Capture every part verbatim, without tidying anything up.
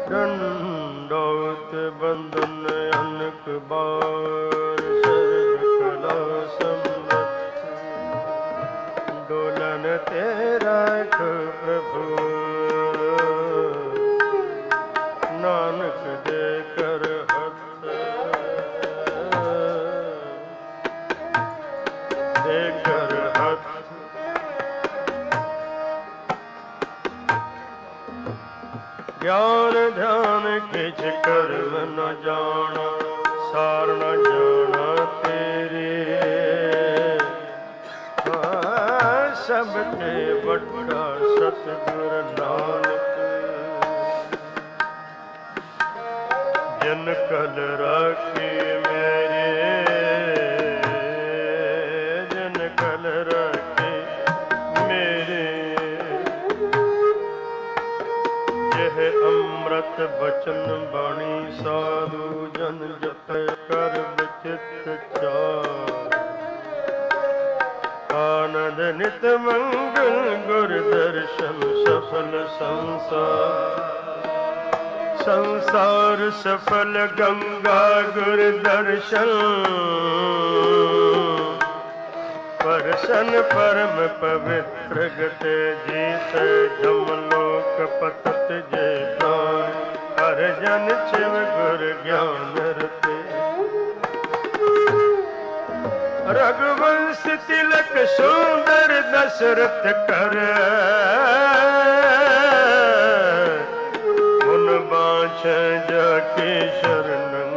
दंडौत बंदन अनक बार सर्व कला समर्थ डोलन तेरा प्रभु नानक दे कर हथ दे कर हथ ज्ञान ध्यान किछ कर्म न जाना सार न जाना तेरे सबके बड़ा सतगुर नानक जन कल राखी मेरे जन कल राखी मेरे यह अमृत बचन बाणी साधु जन जप कर विचित चार आनंद नित मंगल गुर दर्शन सफल संसार संसार सफल गंगा गुर दर्शन परसन परम पवित्र गते जीत जमलोक पतत जय प्राण हर जन शिव गुर ज्ञान रते रघुवंश तिलक सुंदर दशरथ कर उन बाँछ जाके शरणं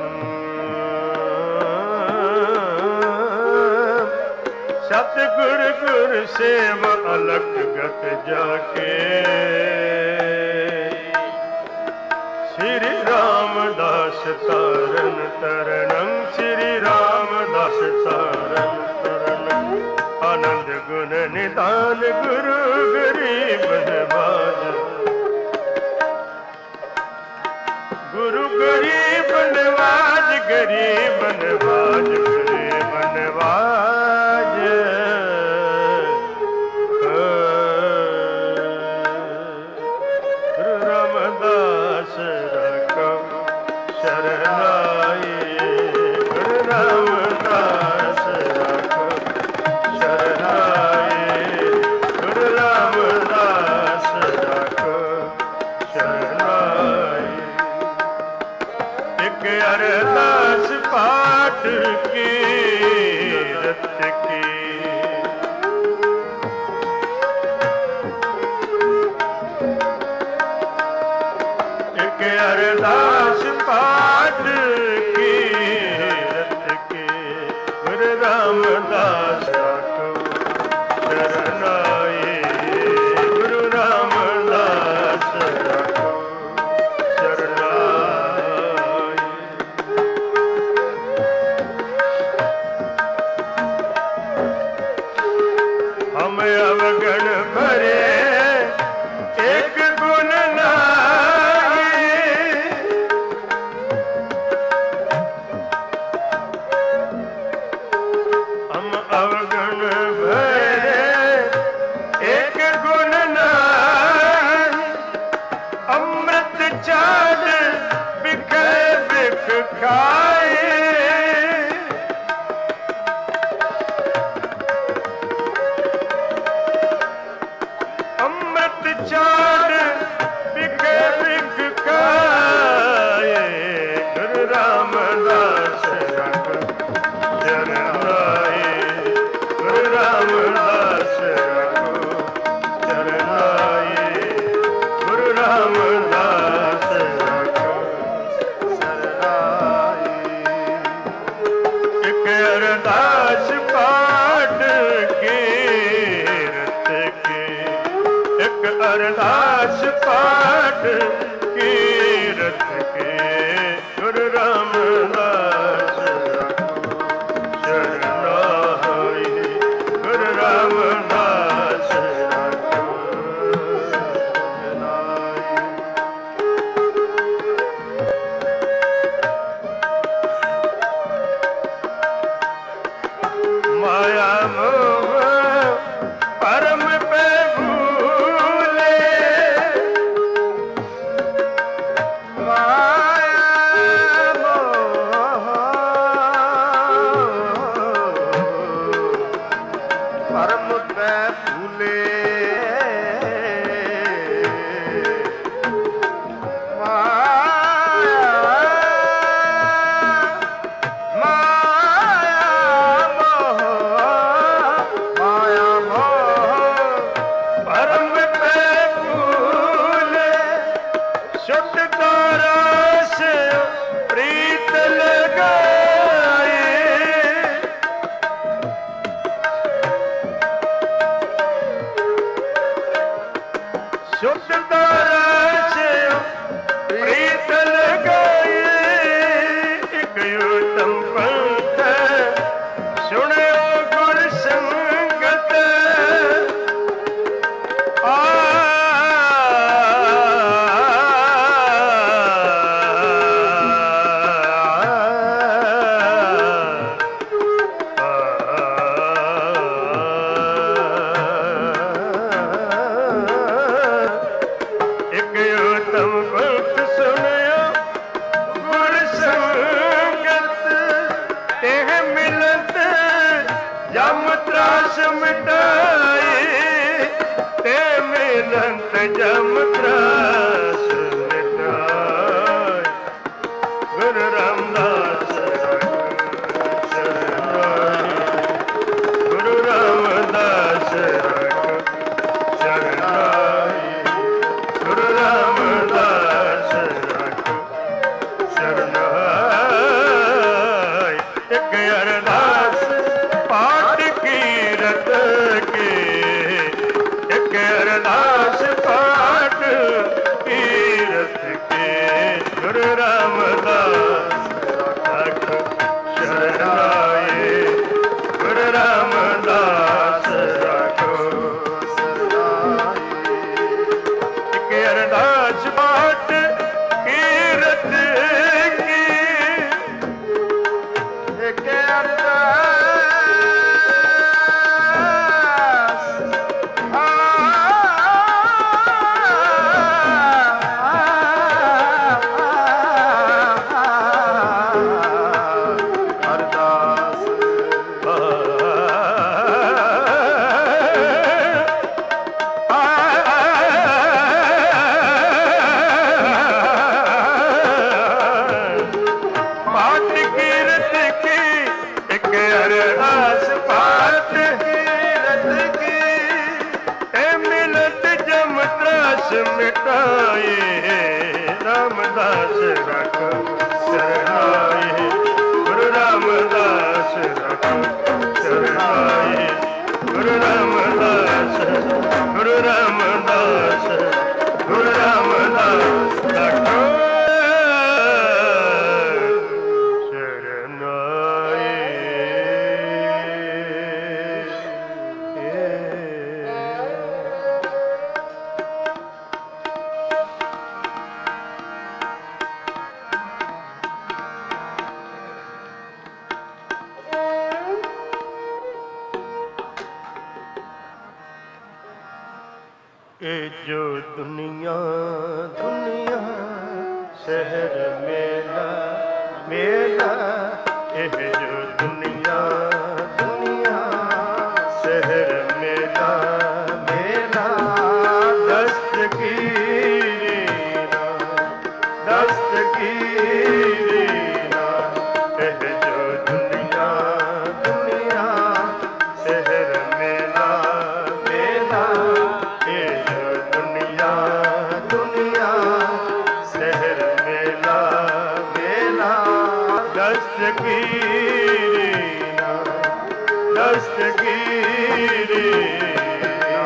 सतगुर गुर सेव अलख गत जाके श्री रामदास तारन तरनं श्री रामदास तारन तरनं आनंद गुण निदान गुरु गरीब नवाज गुरु गरीब नवाज गरीब नवाज गरीब नवाज गुरु रामदास रकम शरणाई गुरु रामदास रकम शरणाई गुरु रामदास रकम शरणाई एक अरदास पाठ की रत की एक अरदास पाठ की रत की गुरु रामदास रखो शरणाई गुरु रामदास रखो हम अवगण भरे एक गुण नाई हम अवगण भरे एक गुण नाई अमृत चाल बिख बिख खाए चार बिख बिख खाए गुरु रामदास रख शरणाई गुरु रामदास रखो शरणाई गुरु रामदास रखो शरणाई एक अरदास पाठ की रत की एक अरदास पाठ की रत के गुरु रामदास रखो शरणाई गुरु रामदास रखो शरणाई माया मोह परम पे भूले शुद्ध तारा से प्रीत लगाए शुद्ध तारा से प्रीत लगाए एक उत्तम पंथ सुनो गुर संगत आ जम त्रास मिटाए गुरु रामदास गुरु रामदास शरणाई गुरु रामदास शरणाई एक अरदास पाठ कीरत के एक अरदास पाठ कीरत के गुरु रामदास राखो शरणाए गुरु रामदास राखो एक अरदास पाठ कीरत की एक अरदास मिटाए रामदास राखो शरणाए गुरु रामदास राखो शरणाए गुरु रामदास गुरु रामदास गुरु रामदास राखो ये जो दुनिया दुनिया शहर मेला मेला ये जो दुनिया दुनिया शहर मेला मेला दस्तगीरीना दस्तगीरीना ये जो दुनिया दुनिया शहर मेला मेला ये दुनिया दुनिया शहर मेला मेला दस्तगीरीना दस्तगीरीना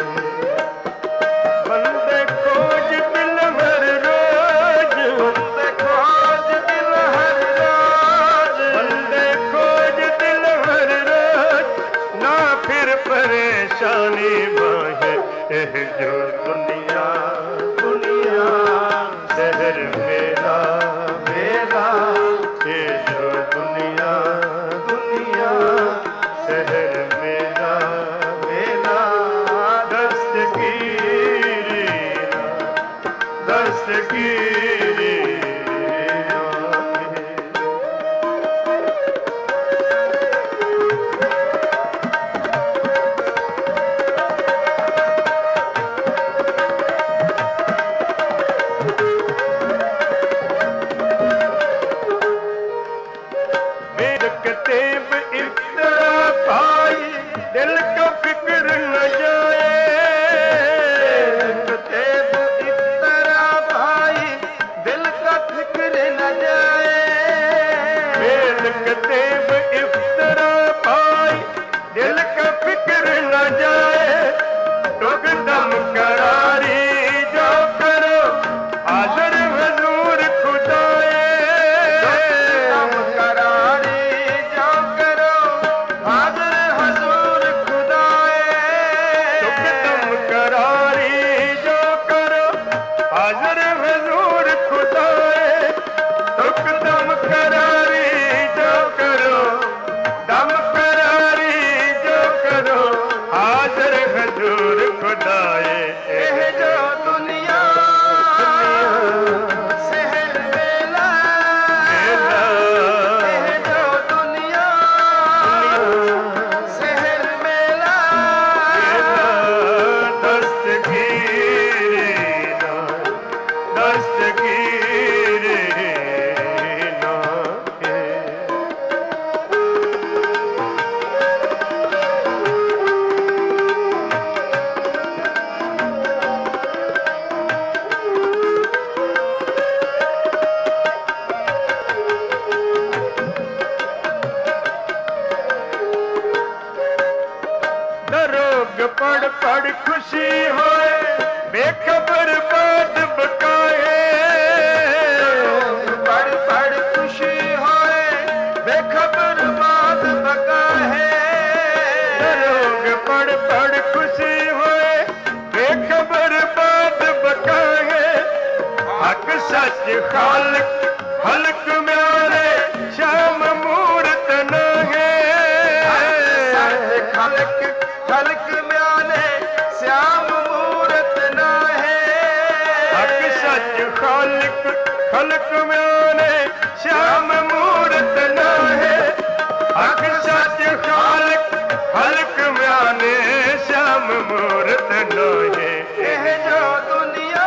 बंदे खोज दिल हर रोज बंदे खोज दिल हर रोज बंदे खोज दिल हर रोज ना फिर परेशानी बाहे एह जो दुनिया दुनिया शहर मेला मेला ये जो दुनिया दुनिया शहर मेला मेला दस्तगीरीना दस्तगीरीना दिल का फिक्र न जाए तेब इतना भाई खुशी होए बेखबर बात बकाए बड़ बड़ खुशी होए बेखबर बात बकाए लोग बड़ बड़ खुशी होए बेखबर बात बकाए हक सच खालिक खलक म्यारे श्याम मूरत नाहे सच खलक खलक म्यारे श्याम मूरत नाहे हक सच खालिक खलक म्यारे श्याम मूरत नाहे हक सच खालिक खलक म्यारे श्याम मूरत नाहे एह जो दुनिया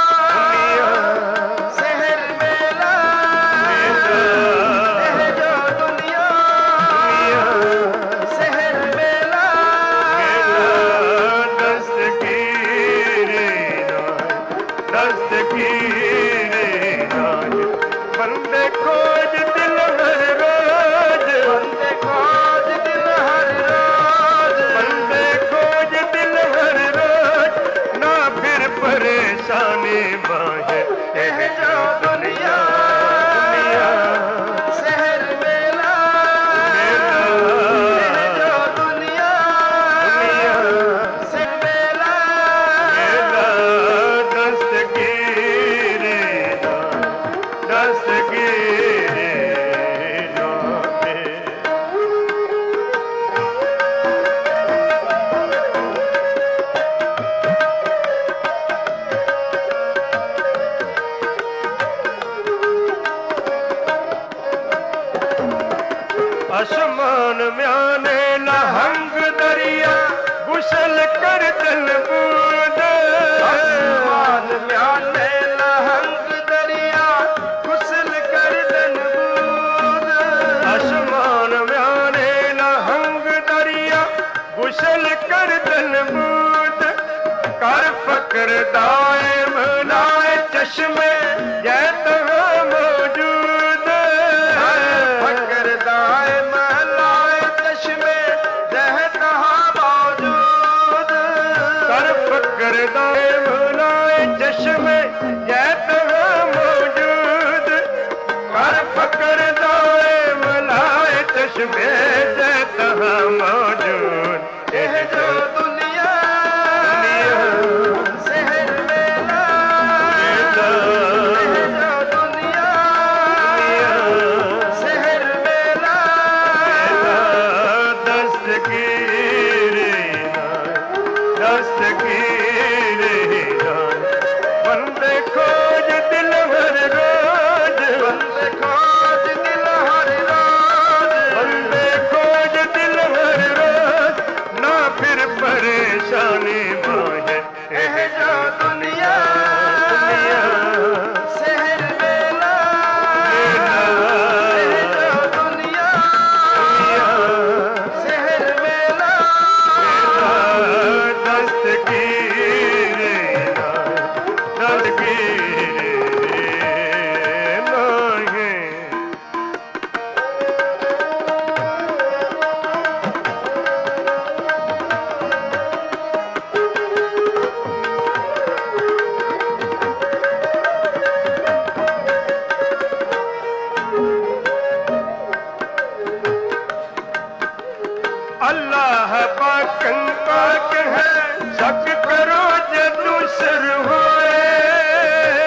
शहर मेला एह जो दुनिया शहर मेला दस्तगीरे दस्तगीरे बंदे खोज दिल हर रोज बंदे खोज दिल हर रोज बंदे खोज दिल हर रोज ना फिर परेशानी बाहे एह जो दुनिया शहर मेला एह जो दुनिया शहर मेला दस्तगीरे दस्तगीरे आसमान म्याने लहंग दरिया गुसल कर दिल बूंद आसमान म्याने लहंग दरिया गुसल कर दन बूंद आसमान म्याने लहंग दरिया गुसल कर दिल बूंद कर फकर दाए मनाए चश्मे जय तहाँ मौजूद फकर दाए महलाए चश्मे जह तहाँ मौजूद कर फकर दाए मनाए चश्मे जय तहाँ मौजूद कर फकर दाए मनाए चश्मे जय तहाँ मौजूद एह जो दुनिया शहर मेला एह जो दुनिया शहर मेला दस्तगीरे दस्तगीरे बंदे खोज दिल हर रोज बंदे खोज दिल हर रोज बंदे खोज दिल हर रोज ना फिर परेशानी बाहे एह जो दुनिया शहर मेला एह जो दुनिया शहर मेला दस्तगीरे दस्तगीरे नाहे अल्लाह पाकन पाक है शक करो जदू सर होए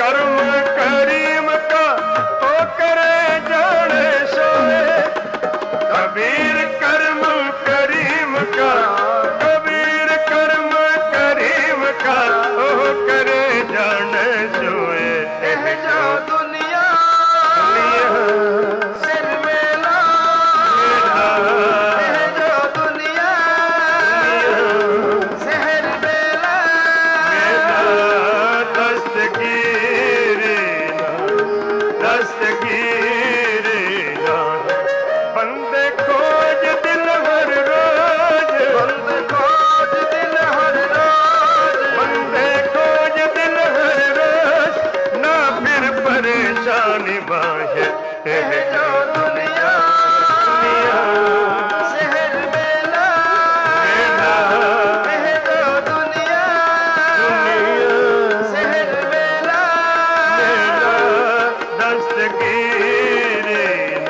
कर्म करीम का तो करे जाने सोए। कबीर कर्म करीम का, कबीर कर्म करीम का तो करे जाने सोए। एह जो दुनिया सिर मेला, एह जो दुनिया शहर मेला, दस्तगीरी दस्तगीरी बंदे खोज दिल हर रोज, बंदे खोज दिल हर रोज, बंदे खोज दिल हर रोज, ना फिर परेशानी बाहे। एह जो दुनिया शहर मेला, एह जो दुनिया शहर मेला, दस्तगीरी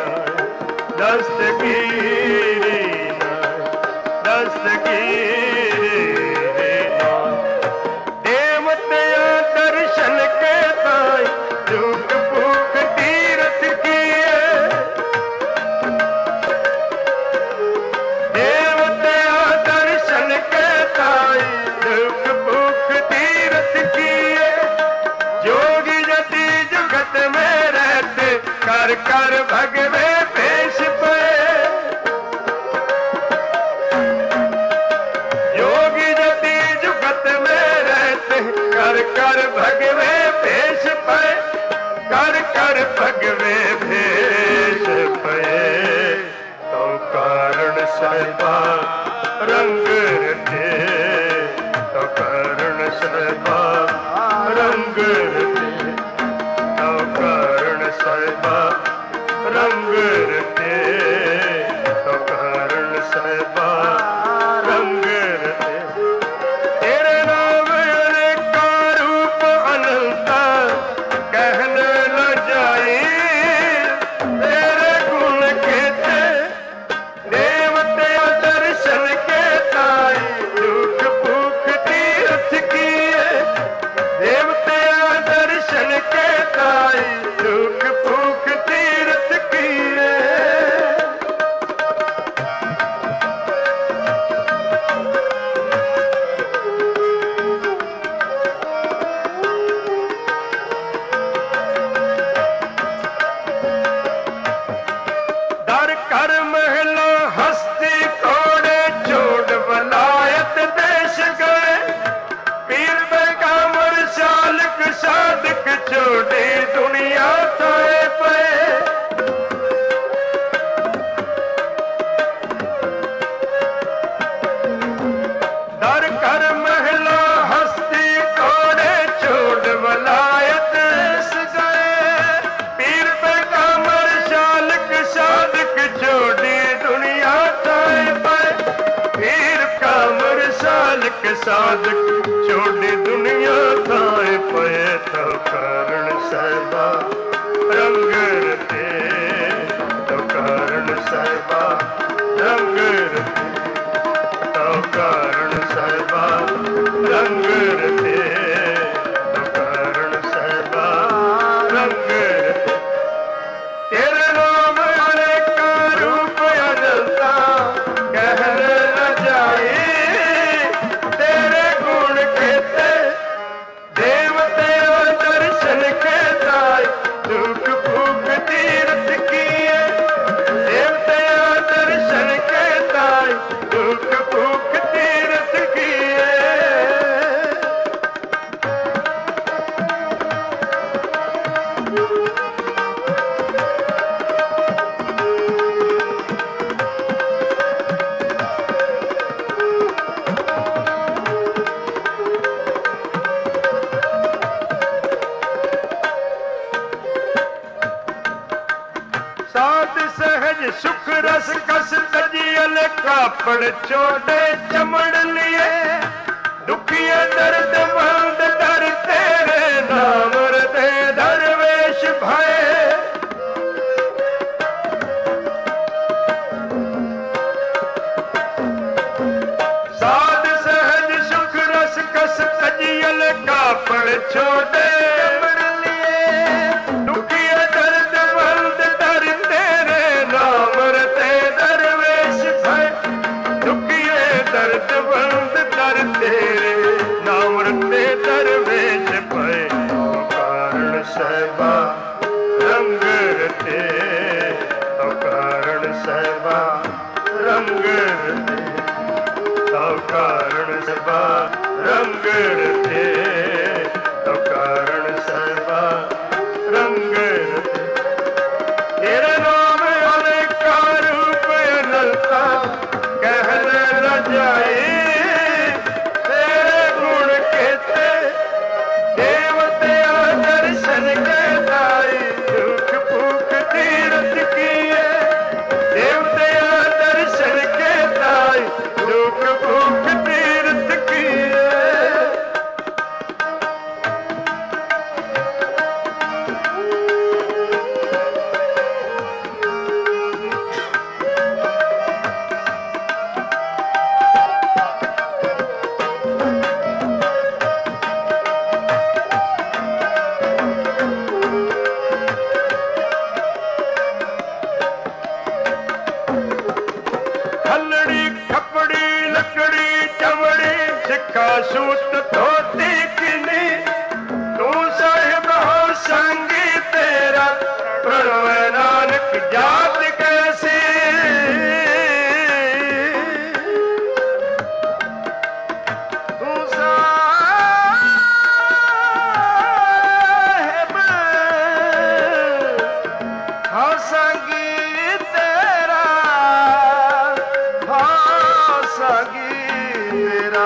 दस्तगीरी दस्तगीरी देवतया दर्शन के ताई दुख भूख तीरथ किए। देवतया दर्शन के ताई दुख भूख तीरथ किए। जोगी जति जुगत में रहते कर कर भगवे पेश पे। योगी जति जुगत में रहते कर कर भगवे पेश पे, कर कर भगवे भेष पे। तो कारण सहबा रंग रते, तो कारण सहबा रंग रते, तो कारण सहबा रंग रते, तो कारण सहबा रंग रते। तेरे नाम का रूप अनंता कहने न जाए। तेरे गुण कहते देवते दर्शन के ताई दुख भूख तीर्थ किए। देवते दर्शन के ताई दुख भूख तीर्थ किए। दर कर महला हस्ती कोड़े छोड़ वलायत देश गए। पीर पैगंबर सालक सादक छोड़ी दुनिया थाए पे। दर कर महला हस्ती कोड़े छोड़ वलायत देश गए। पीर पैगंबर सालक सादक छोड़ी दुनिया थाए पे। पीर कामर सालक सादक छोड़ी दुनिया थाए पे। तो कारण सहबा रंग रते, तो कारण सहबा रंग रते, तो कारण सहबा रंग रते, तो कारण सहबा रंग रते। तेरे नाम का रूप अनंता कहने न जाए। तेरे गुण कहते देवते दर्शन के ताई दुख भूख तीर्थ किए। देवते दर्शन के ताई दुख भूख तीर्थ किए। साध सहज सुख रस कस तजियल कापड़ छोड़े चमड़ लिए। दुखिया दर्द मंद दर तेरे नाम हृदय दरवेश भय। साध सहज सुख रस कस तजियल कापड़ छोड़े चमड़ लिए। ਸਹਿਬਾ ਰੰਗ ਰਤੇ ਤਉ ਕਾਰਣ ਸਹਿਬਾ ਰੰਗ ਰਤੇ ਤਉ ਕਾਰਣ ਸਹਿਬਾ ਰੰਗ ਰਤੇ ਤਉ ਕਾਰਣ ਸਹਿਬਾ ਰੰਗ ਰਤੇ ਤੇਰੇ ਨਾਮ ਅਨੇਕਾ ਰੂਪ ਅਨੰਤਾ ਕਹਿ ਨ ਜਾਏ ਤੇਰੇ ਗੁਣ ਕੇਤੇ ਦੇਵਤਿਆਂ ਦਰਸ਼ਨ ਕੇ ਦਾਈ ਦੁਖ ਭੁਖ ਤੀਰਥ ਕੀਏ ਦੇਵਤਿਆਂ ਦਰਸ਼ਨ ਕੇ ਦਾਈ ਦੁਖ ਭੁਖ ਤੀਰਥ ਕੀਏ ਸੂਤ ਧੋਤੀ ਕਿਨੀ ਤੂੰ ਸਾਹਿਬ ਹੋ ਸੰਗੀ ਤੇਰਾ ਪ੍ਰਣਵੈ ਨਾਨਕ ਜਾਤ ਕੈਸੀ ਤੂੰ ਸਾਹਿਬ ਹੋ ਸੰਗੀ ਤੇਰਾ ਹੋ ਸੰਗੀ ਤੇਰਾ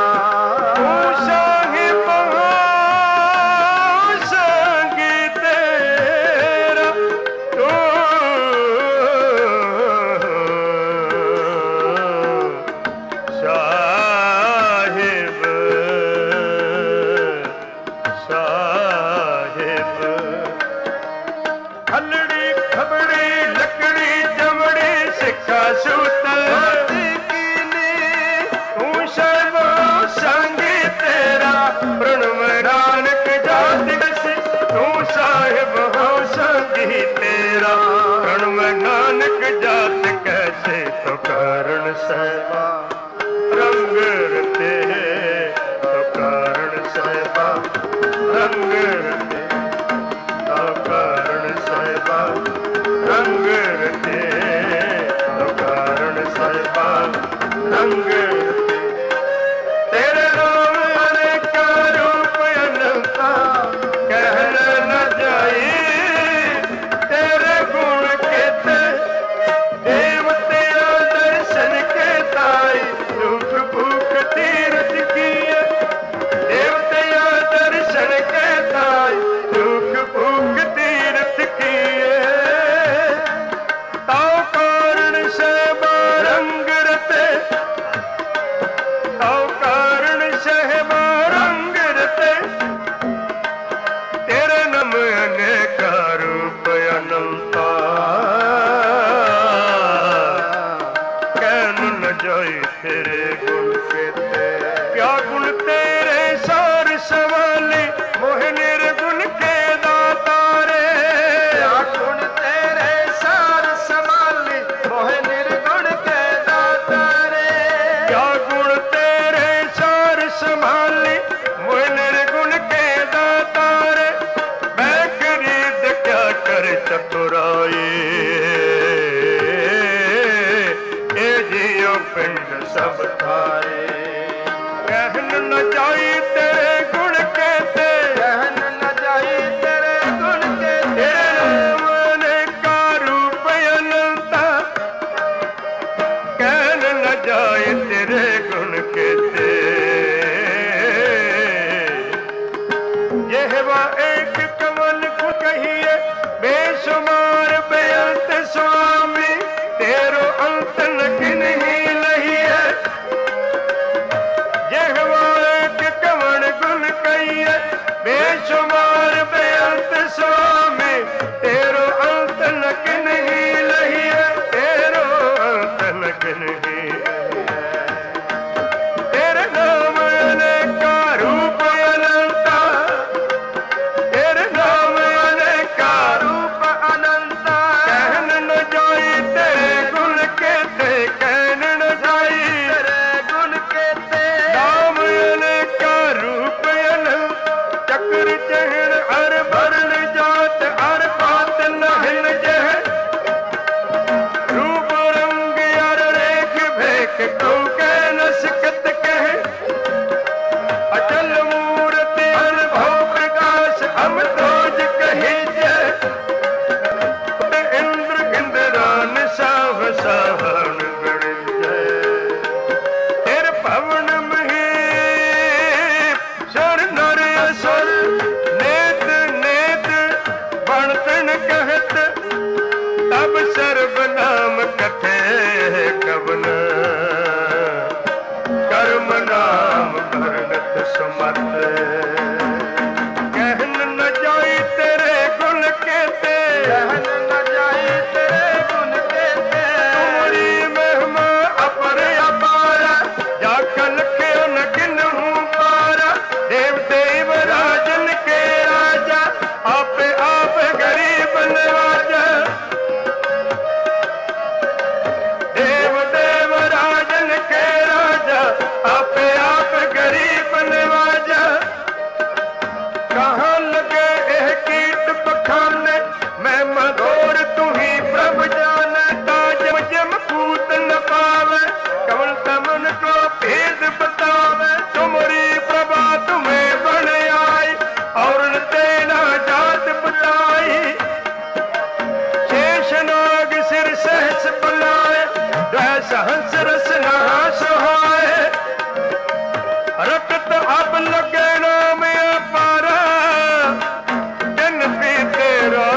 ਜਾਤ ਕੈਸੇ ਤੋ ਕਾਰਣ ਸਹਿਬਾ ਰੰਗ ਰਤੇ ਤੋ ਕਾਰਣ ਸਹਿਬਾ ਰੰਗ ਰਤੇ ਤੋ ਕਾਰਣ ਸਹਿਬਾ ਰੰਗ ਰਤੇ ਤੋ ਕਾਰਣ ਸਹਿਬਾ ਰੰਗ ਰਤੇ ਤੇਰੇ ਨਾਮ ਅਨੇਕਾ ਰੂਪ ਅਨੰਤਾ ਕਹਿ ਨ ਜਾਈ ਤੇਰੇ ਗੁਣ ਕੇਤੇ ਦੇਵਤਿਆਂ ਦਰਸ਼ਨ ਕੇ ਤਾਈ ਦੁਖ ਭੁਖ ਤੀਰਥ ਕੀਏ ਦੇਵਤਿਆਂ ਦਰਸ਼ਨ ਕੇ ਤਾਈ ਦੁਖ ਭੁਖ ਤੀਰਥ ਕੀਏ ਤਉ ਕਾਰਣ ਸਹਿਬਾ ਰੰਗ ਰਤੇ ਤਉ ਕਾਰਣ ਸਹਿਬਾ ਰੰਗ ਰਤੇ ਤੇਰੇ ਨਾਮ ਅਨੇਕਾ ਰੂਪ ਅਨੰਤਾ ਜਾਈ ਤੇਰੇ ਗੁਣ ਕੇਤੇ ਕਿਆ ਗੁਣ ਤੇਰੇ ਸਾਰ ਸਵਾਲੀ ਮੋਹ ਨਿਰਗੁਣ ਕੇ ਦਾਤਾਰੇ ਕਿਆ ਗੁਣ ਤੇਰੇ ਸਾਰ ਸਵਾਲੀ ਮੋਹ ਨਿਰਗੁਣ ਕੇ ਦਾਤਾਰੇ ਕਿਆ ਗੁਣ ਤੇਰੇ ਸਾਰ ਸੰਭਾਲੀ ਮੋਹ ਨਿਰਗੁਣ ਕੇ ਦਾਤਾਰੇ ਮੈਂ ਖਰੀਦ ਕਿਆ ਕਰ ਚਤੁਰਾਈ ਪਿੰਡ ਸਭ ਥਾਰੇ ਕਹਿਨ ਨ ਜਾਈ ਤੇਰੇ ਗੁਣ ਕੇਤੇ ਕਹਿਨ ਨ ਜਾਈ ਤੇਰੇ ਗੁਣ ਕੇਤੇ ਤੇਰੇ ਨਾਮ ਅਨੇਕਾ ਰੂਪ ਅਨੰਤਾ ਕਹਿਨ ਨ ਜਾਈ ਤੇਰੇ ਗੁਣ ਕੇਤੇ ਜਿਹਵਾ ਏਕ ਕਵਨ ਕੁ ਕਹੀਏ ਬੇਸ਼ੁਮਾਰ ਬੇਅੰਤ ਸੁਆਮੀ ਤੇਰੋ ਅੰਤ ਨ ਕਿਨਹੀ ਬੇਸ਼ੁਮਾਰ ਬੇਅੰਤ ਸੁਆਮੀ ਤੇਰੋ ਅੰਤ ਨਕ ਨਹੀਂ ਲਹੀਏ ਤੇਰੋ ਅੰਤ ਨਕ ਨਹੀਂ ਤੇਰੇ ਨਾਮ ਅਨੇਕਾ ਰੂਪ ਅਨੰਤਾ ਤੇਰੇ ਨਾਮ ਅਨੇਕਾ ਰੂਪ ਅਨੰਤਾ ਕਹਿਨ ਨ ਜਾਈ ਤੇਰੇ ਗੁਣ ਕੇਤੇ ਕਹਿਨ ਨ ਜਾਈ ਤੇਰੇ ਗੁਣ ਕੇਤੇ ਨਾਮ ਅਨੇਕਾ ਰੂਪ ਅਨੰਤ ਚੱਕਰ ਚਹਿ कथे कवन कर्म नाम करनत सुमत कहन न जाई तेरे गुण केते कहन न जाई तेरे गुण केते तुम्हारी महिमा अपर अपार जा कल के न किन्हू पारा देव देव राजन के राजा आपे आप गरीब नवाजा देव देव राजन के राजा आपे आप गरीब नवाजा कहाँ लगे एह कीट पखाने मैं मधोर तू ही प्रभ जाने ताजम जम पूत न पावे कमल तमन को भेद बतावे तुम्हारी प्रभा तुम्हें बन आई और तेना जात बताई शेषनाग सिर सहस बुलाए सहंस रस नहा सुहाए रक्त अब लगे नाम अपारा दिन भी तेरा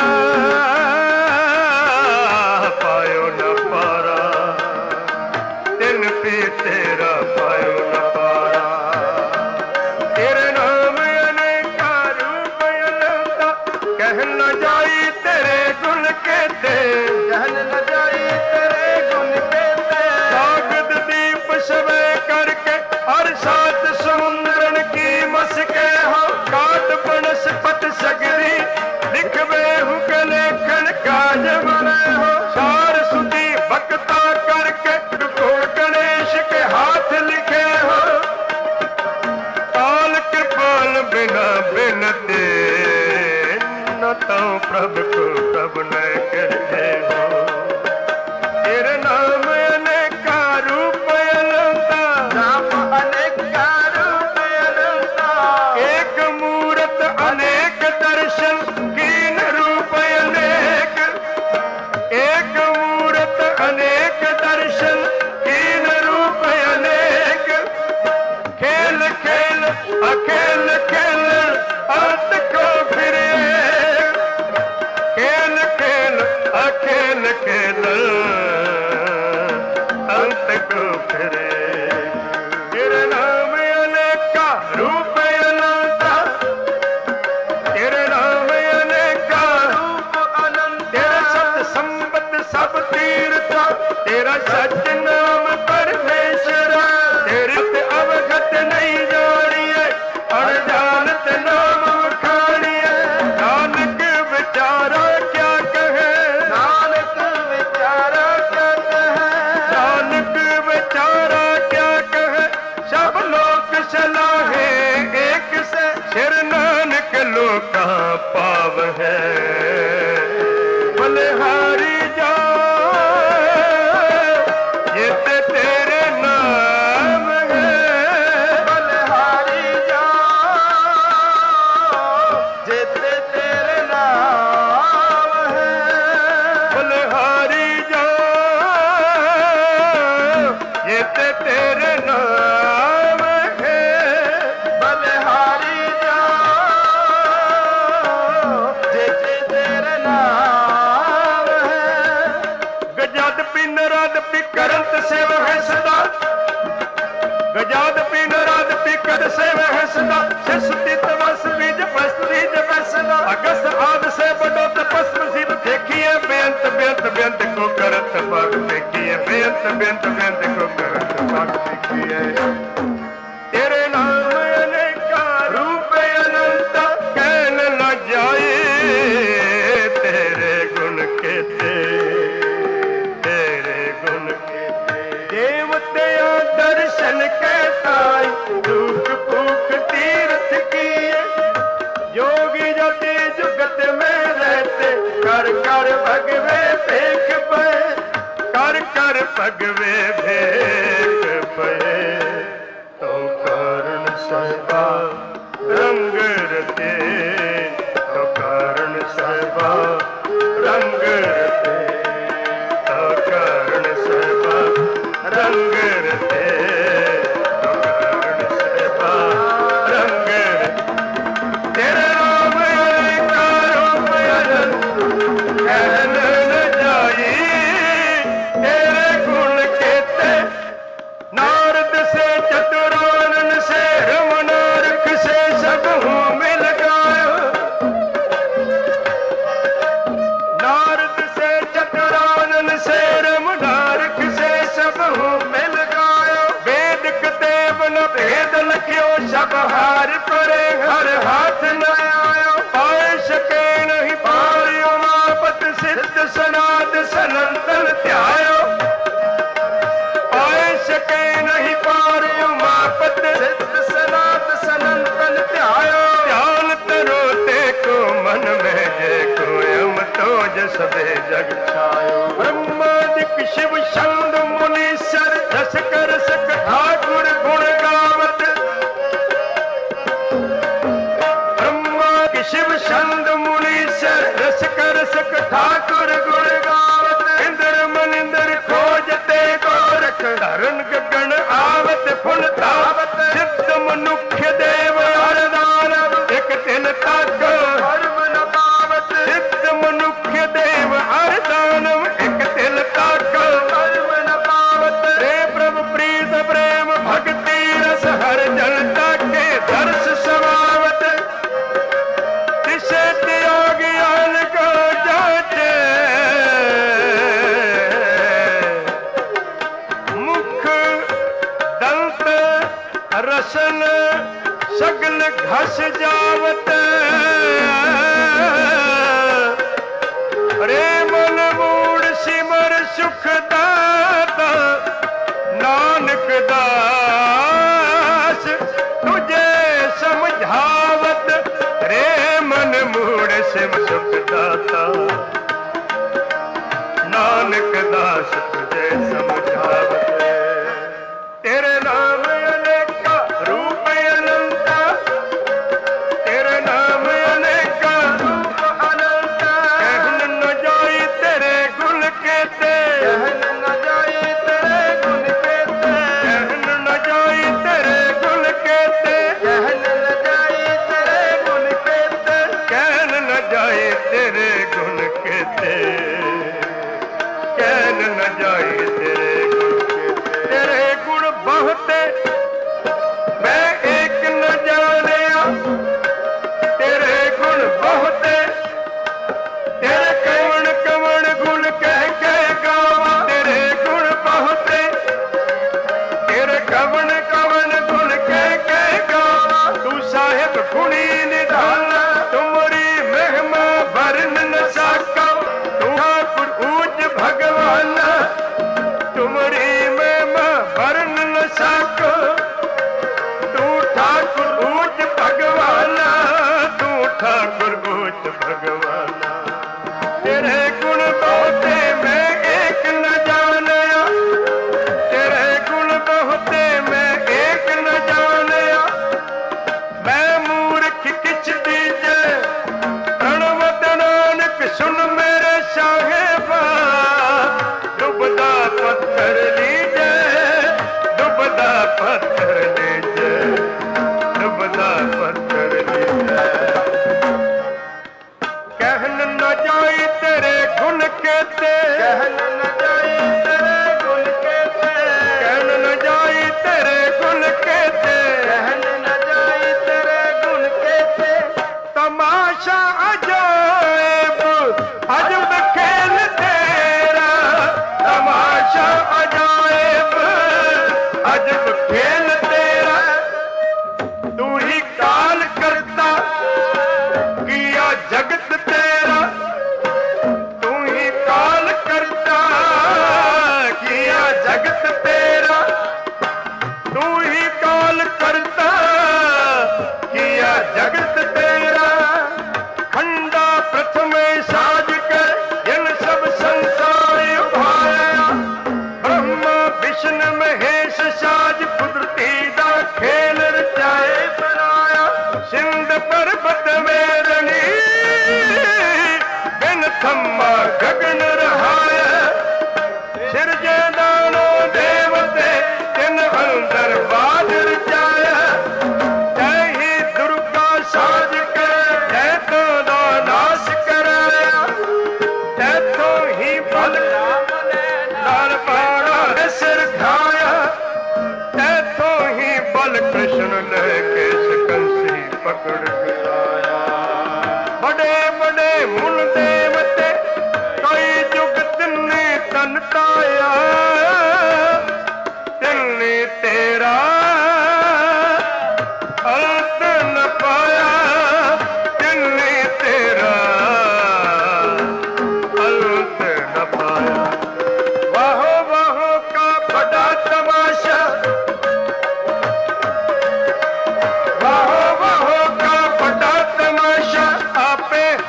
पायो न पारा दिन भी तेरा पायो न पारा तेरे नाम अनेका रूप अनंता कह न जाई तेरे गुण कहते कहन न जाई तेरे गुण कहते सागद दीप सवे करके हर सात समुद्रन की मस्के हो काट बनस पत सगरी लिखवे हूँ के लेखन काज बने हो सार सुधी भक्ता करके को गणेश के हाथ लिखे हो ताल कृपाल बिना बिनते न तो प्रभु को प्रभु न करते हो तेरे नाम अनेका रूप अनंता नाम अनेका रूप अनंता एक मूरत अनेक दर्शन कीन रूप अनेक एक मूरत अनेक दर्शन कीन रूप अनेक खेल खेल अखेल खेल अंत को फिरे खेल खेल अखेल खेल अंत को फिरे तेरे नाम अनेका रूप अनंता तेरे नाम अनेका रूप अनंत तेरा सत संबत सब तीर्था तेरा सच नाम परमेश्वरा तेरे ते अवगत नहीं जानिए अनजानत नाम उखानिए नानक विचारा क्या कहे नानक विचारा क्या कहे नानक विचारा क्या कहे सब लोग सलाहे एक से सिर नानक लोका पाव है बलिहारी जा ये ते तेरे नाम है बलिहारी जा ये ते तेरे नाम है बलिहारी जा ये ते तेरे नाम है बलिहारी जा ये ते तेरे नाम है गजाद पी नराद पी करंत सेव है सदा गजाद पी नराद पी कर सेव है सदा शिशुति तवस बीज बस बीज बसदा अगस्त आद से बड़ो तपस मुसीब देखिए बेअंत बेअंत बेअंत को करत भाग देखिए बेअंत बेअंत बेअंत को करत भाग देखिए तेरे नाम अनेका रूप अनंता कहन न जाए तेरे गुण केते तेरे गुण केते देवतया दर्शन कहताई दुख भूख तीर्थ किए योगी जति जुगत में रहते कर कर भगवे भेख पे कर कर भगवे भेख पे तो कारण सहबा रंग रते तो कारण सहबा रंग रते तो कारण सहबा रंग रते तो कारण सहबा रंग रते तेरे नाम का रूप अनंत कहन न जाई जब हार पड़े हर हाथ न आयो, पाए सके नहीं पार उमापत सिद्ध सनाद सनंतन ध्यायो, पाए सके नहीं पार उमापत सिद्ध सनाद सनंतन ध्यायो। ध्यान तरो ते को मन में जे को यम तो जस सबे जग छायो। ब्रह्मादिक शिव छंद मुनीश्वर रस कर सक ठाकुर गुण गावत, ब्रह्मा शिव छंद मुनीश्वर रस कर सक ठाकुर गुण गावत। इंद्र मनिंद्र खोजते गोरख धरन गगन आवत फुन तावत। सिद्ध मनुष्य देव हर दानव एक तिल तक धर्म न पावत। सिद्ध मनुष्य देव हर दानव एक तिल तक धर्म न पावत। रे प्रभु प्रीत प्रेम भक्ति रस हर जनता के दर्श समावत। तिसे त्याग ज्ञान को जाचे मुख दंत रसन सगल घस जावत। रे मन मूड सिमर सुख दाता नानक दास तुझे समझावत। रे मन मूड सिम सुख दाता नानक दास तुझे समझावत। तेरे नाम अनेका रूप अनंता, तेरे नाम अनेका रूप अनंता। कहन न जाए तेरे गुण केते, कहन न जाए तेरे गुण केते। कहन न जाए तेरे गुण केते, कहन न जाए तेरे गुण केते। कहन न जाए तेरे गुण केते, कहन न जाए तेरे गुण केते। तेरे गुण बहुते मैं एक न जानिया, तेरे गुण बहुते। तेरे कवण कवण गुण कह के गावा, तेरे गुण बहुते। तेरे कवण कवण गुण कह के गावा। तू साहिब गुणी निधान, तुमरी महिमा वर्ण न साका। तू ठाकुर ऊंच भगवान, तुमरी महिमा वर्ण न साको। तू ठाकुर ऊंच भगवान, तू ठाकुर ऊंच भगवान। तेरे गुण बहुते मैं एक न जानिया, तेरे गुण बहुते मैं एक न जानिया। मैं मूर्ख किछ दीजे प्रणवत नानक सुन मेरे साहेबा। डुबदा पत्थर लीजे, डुबदा पत्थर लीजे, डुबदा पत्थर लीजे। कहन न जाए तेरे गुण केते, कहन न जाए तेरे गुण केते। कहन न जाए तेरे गुण केते, कहन न जाए तेरे गुण केते। तमाशा अजायब अजब खेल तेरा, तमाशा अजायब अजब खेल तेरा। तू ही काल करता किया जगत तेरा, तू ही काल करता किया जगत तेरा। तू ही काल करता किया जगत तेरा। खंडा प्रथम साज कर इन सब संसार उभाया। ब्रह्मा विष्णु महेश साज कुदरती दा खेल रचाए बनाया। सिंध पर्वत मेरनी बिन थम्मा गगन रहाया। सिरजे दानो देवते तिन अंदर बाज रचाया। जय ही दुर्गा साज कर जय तो दा नाश कराया। जय तो ही बल लाल पाड़ा सिर खाया। जय तो ही बल कृष्ण लेके सकंसी पकड़ के आया। बड़े बड़े मुन देवते कोई जुग तिन्नी तन ताया। तिन्नी तेरा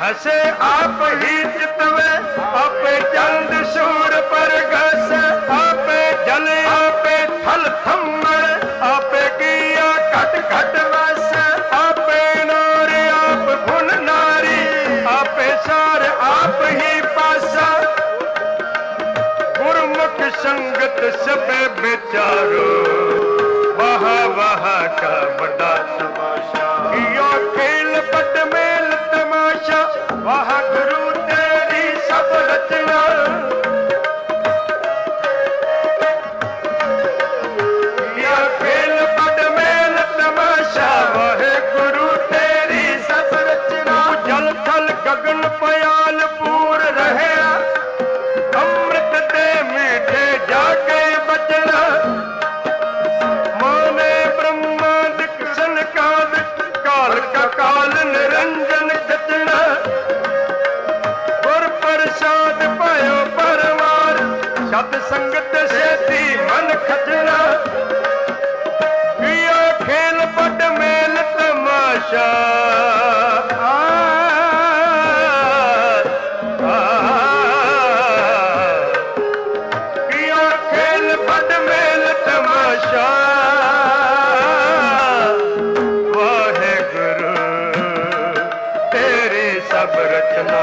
हसे आप ही चितवे आपे चंद सूर पर घस आपे जल आपे थल थम्मर आपे किया घट घट वस आपे नारी आप गुण नारी आपे सार आप ही पासा गुरमुख संगत सबे बेचारो वाह वाह का बड़ा तमाशा यो खेल पट मेल तमाशा वाह गुरु तेरी सब रचना यो खेल पट मेल तमाशा वाह गुरु तेरी सब रचना जल थल गगन पयाल पूर रहे अमृत दे मीठे जाके बचना माने ब्रह्मादिक सनकादिक काल का काल निरंजन जचना गुर प्रसाद पायो परवार सत संगत सेती मन खचना किया खेल पट मेल तमाशा किया खेल पट मेल तमाशा वाहे गुरु तेरी सब रचना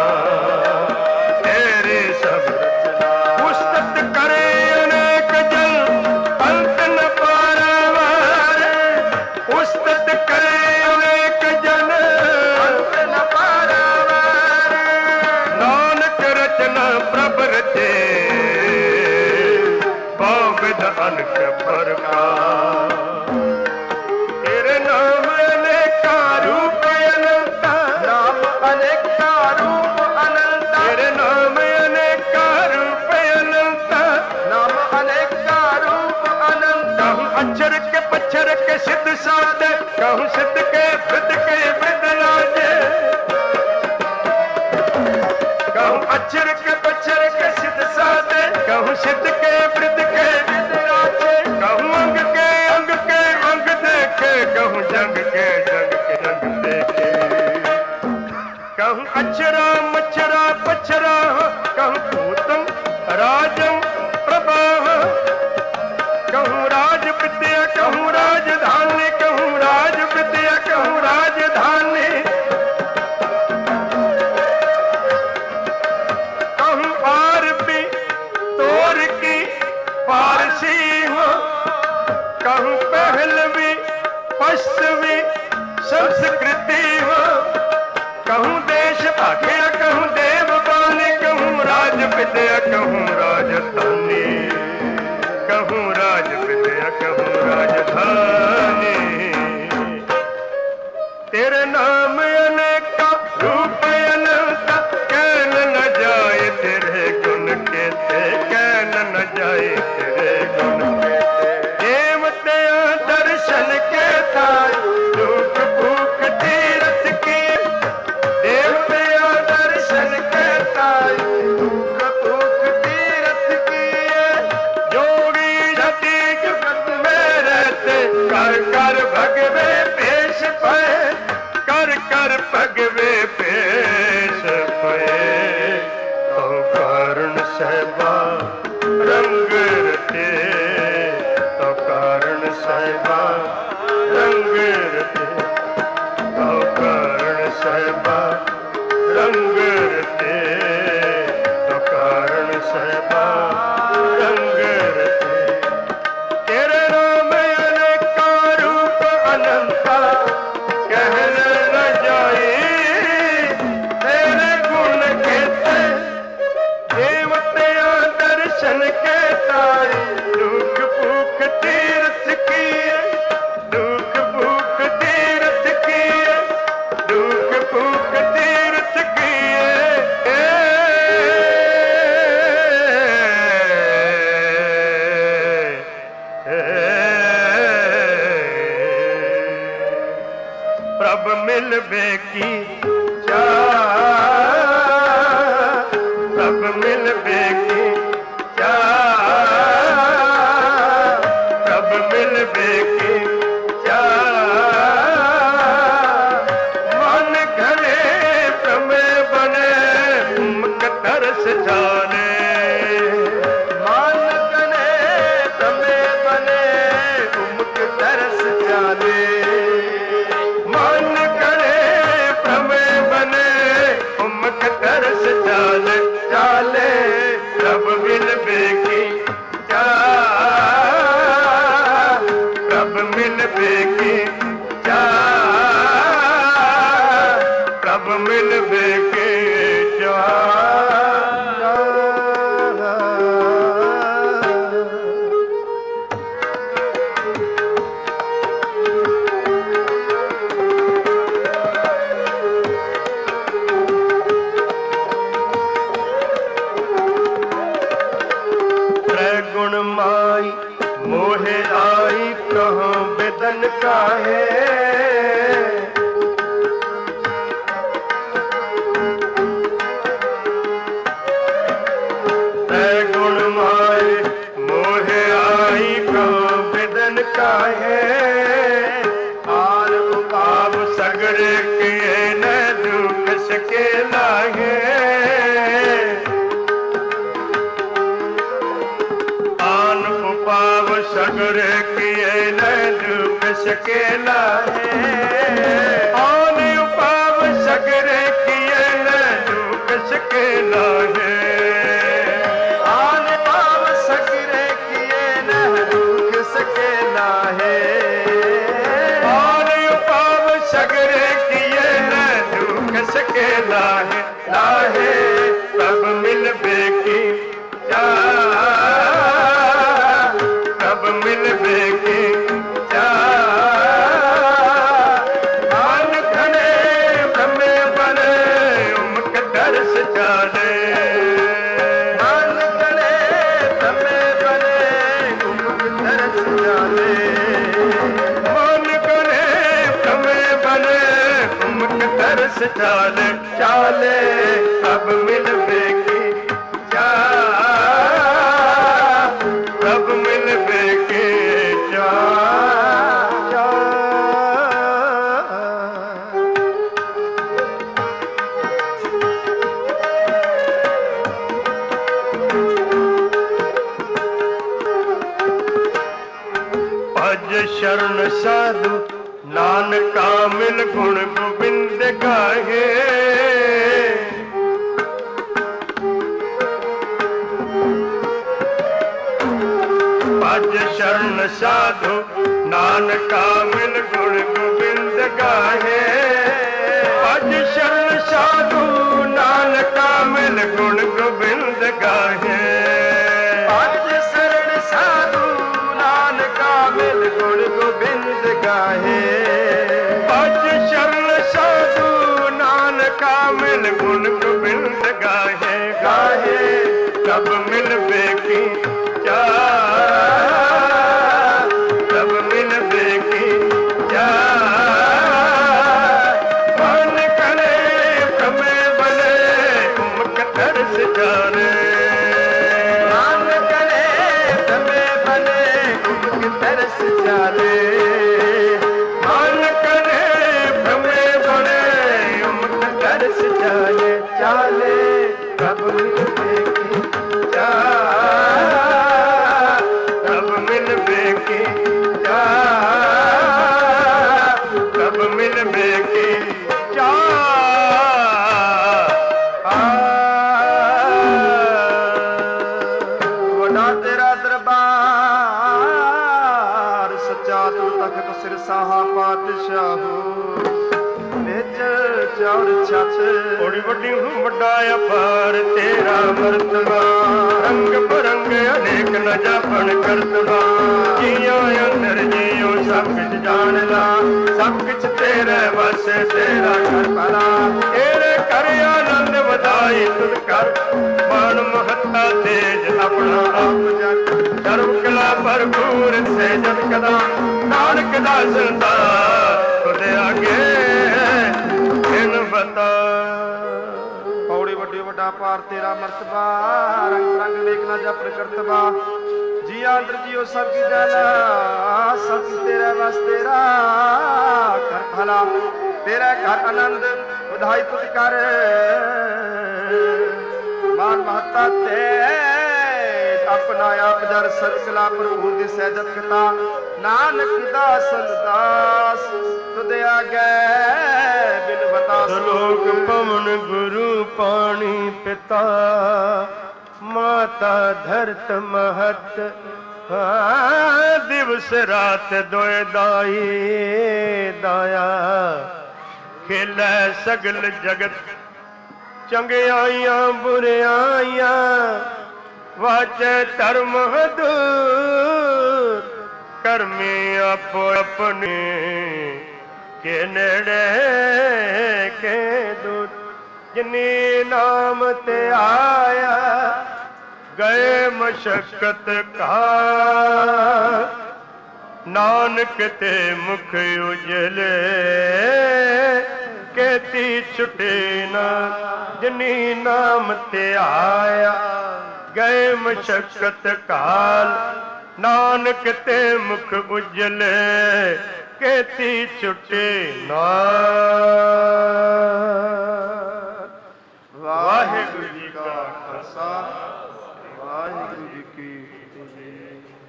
तेरी सब रचना उस्तत करे अनेक जल अंत न पारावार उस्तत करे अनेक जल अंत न पारावार नानक रचना प्रभ रचे बाविद अनक प्रकार तेरे नाम अनेका रूप अनंता नाम अनेका रूप अनंता तेरे नाम अनेका रूप अनंता नाम अनेका रूप अनंता कहूँ अक्षर के पच्छर के सिद्ध साध कहूँ सिद्ध के वृद्ध के वृद्ध लाजे कहूँ अक्षर के पच्छर के सिद्ध साध कहूँ सिद्ध के वृद्ध के वृद्ध लाजे कहूँ अंग के अंग के अंग देखे कहूँ जंग के जंग के जंग देखे कहूँ अक्षरा मच्छरा पच्छरा कहूँ भूतम राजम प्रभाह कहूँ राज विद्या कहूँ राजधानी कहूँ राज विद्या कहूँ राजधानी कहूँ आरबी तोर की पारसी हो कहूँ पहलवी पश्चिमी संस्कृति हो कहूँ देश भाग्य कहूँ देववानी कहूँ राज विद्या कहूँ राजधानी कहूँ राज विद्या कहूँ राजधानी तेरे नाम अनेका रूप अनंता कहन न जाए तेरे गुण कहते कहन न जाए तेरे गुण कहते देवतया दर्शन के ताई दुख भूख तीरथ की देवतया दर्शन के ताई दुख भूख तीरथ की जोगी जति जगत में रहते कर कर भगवे पेश पाए कर कर भगवे पेश पाए तो कारण सहबा रंग रटे तो कारण सहबा रंग रटे तो कारण सहबा रंग रटे तो कारण सहबा रंग रटे तेरे नाम अनेका रूप अनंता कहन न जाए तेरे गुण कहते देवतया तरस जाने मान कने तमे बने उमक तरस जाने मन करे प्रमे बने उमक तरस जाने चाले प्रभ मिल बेकी जा प्रभ मिल बेकी जा प्रभ मिल बेके जा गुण माई मोहे आई कहाँ बेदन का है गुण माई मोहे आई कहाँ बेदन का है आर उपाव सगरे के न दुख सके लागे पाव सगर किए न दुख सकेला है आन पाव सगर किए न दुख सकेला है आन पाव सगर किए न दुख सकेला है आन पाव सगर किए न दुख सकेला है लाहे तब मिल बेकी जा मिल बेके जा मान घने ब्रह्मे बने उमक तरस जाने मान घने ब्रह्मे बने उमक तरस जाने मान घने ब्रह्मे बने उमक तरस जाने चाले अब मिल बेके जा अब मिल बेके जा भज शरण साधु नानका मिल गुण गोबिंद गाहे भज शरण साधु नानका मिल गुण गोबिंद गाहे भज शरण साधु नानका मिल गुण गोबिंद गाहे भज शरण साधु नानका मिल गुण गोबिंद गाहे भज शरण साधु नानका मिल गुण गोबिंद गाहे गाहे कब मिल बेकी जा तब मिल बेकी जा मन करे प्रमे बने उमक तरस जाने मान करे तमे बने उमक तरस जाने मन करे प्रमे बने उमक तरस जाने चाले कब मिल बेकी जा कब मिल बेके जा कब मिल बेके जा वडा तेरा दरबार सच्चा तू तख्त सिर साहा पातशाहू चौड़ छत बड़ी बड़ी ਵੱਡਾ ਅਪਾਰ ਤੇਰਾ ਮਰਤਬਾ ਰੰਗ ਬਰੰਗ ਅਨੇਕ ਨ ਜਾਪਣ ਕਰਤਬਾ ਜੀਓ ਅੰਦਰ ਜੀਓ ਸਭ ਕੁਝ ਜਾਣ ਲਾ ਸਭ ਕੁਝ ਤੇਰੇ ਵਾਸੇ ਤੇਰਾ ਘਰ ਭਲਾ ਤੇਰੇ ਘਰ ਆਨੰਦ ਵਧਾਈ ਤੁਧ ਕਰ ਮਾਨ ਮਹੱਤਾ ਤੇਜ ਆਪਣਾ ਆਪ ਜਗ ਸਰਬ ਕਲਾ ਭਰਪੂਰ ਸੇ ਜਨ ਕਦਾ ਨਾਨਕ ਦਾਸ ਦਾ ਤੁਧ ਆਗੇ बता पौड़ी वड्डी वड्डा पार तेरा मर्तबा रंग रंग देखना जप करतबा जी अंदर जियो सब की जाला सब तेरा बस तेरा कर भला तेरा घर आनंद बधाई तुझ कर ਮਾਨ ਮਹੱਤਾ ਤੇ ਆਪਣਾ ਆਪ ਜਰ ਸਰਕਲਾ ਪ੍ਰਭੂ ਦੀ ਸਹਿਜਤ ਕਥਾ ਨਾਨਕ ਦਾਸ ਦਾਸ ਤੁਧ ਆਗੇ ਬਿਨ ਬਤਾ ਸ਼ਲੋਕ ਪਵਨ ਗੁਰੂ ਪਾਣੀ ਪਿਤਾ ਮਾਤਾ ਧਰਤ ਮਹਤ ਦਿਵਸ ਰਾਤ ਦੋਇ ਦਾਈ ਦਾਇਆ ਖੇਲੇ ਸਗਲ ਜਗਤ ਚੰਗਿਆਈਆਂ ਬੁਰਿਆਈਆਂ ਵਾਚੇ ਧਰਮ ਹਦੂਰ ਕਰਮੀ ਆਪੋ ਆਪਣੇ ਕੇ ਨੇੜੇ ਕੇ ਦੂਰ ਜਿਨੀ ਨਾਮ ਤੇ ਆਇਆ ਗਏ ਮਸ਼ਕਤ ਕਾ ਨਾਨਕ ਤੇ ਮੁਖ ਉਜਲੇ ਕੇਤੀ ਛੁਟੇ ਨਾ ਜਿਨੀ ਨਾਮ ਤੇ ਆਇਆ ਗਏ ਮਸ਼ਕਤ ਕਾਲ ਨਾਨਕ ਤੇ ਮੁਖ ਉਜਲੇ ਕੇਤੀ ਛੁਟੇ ਨਾ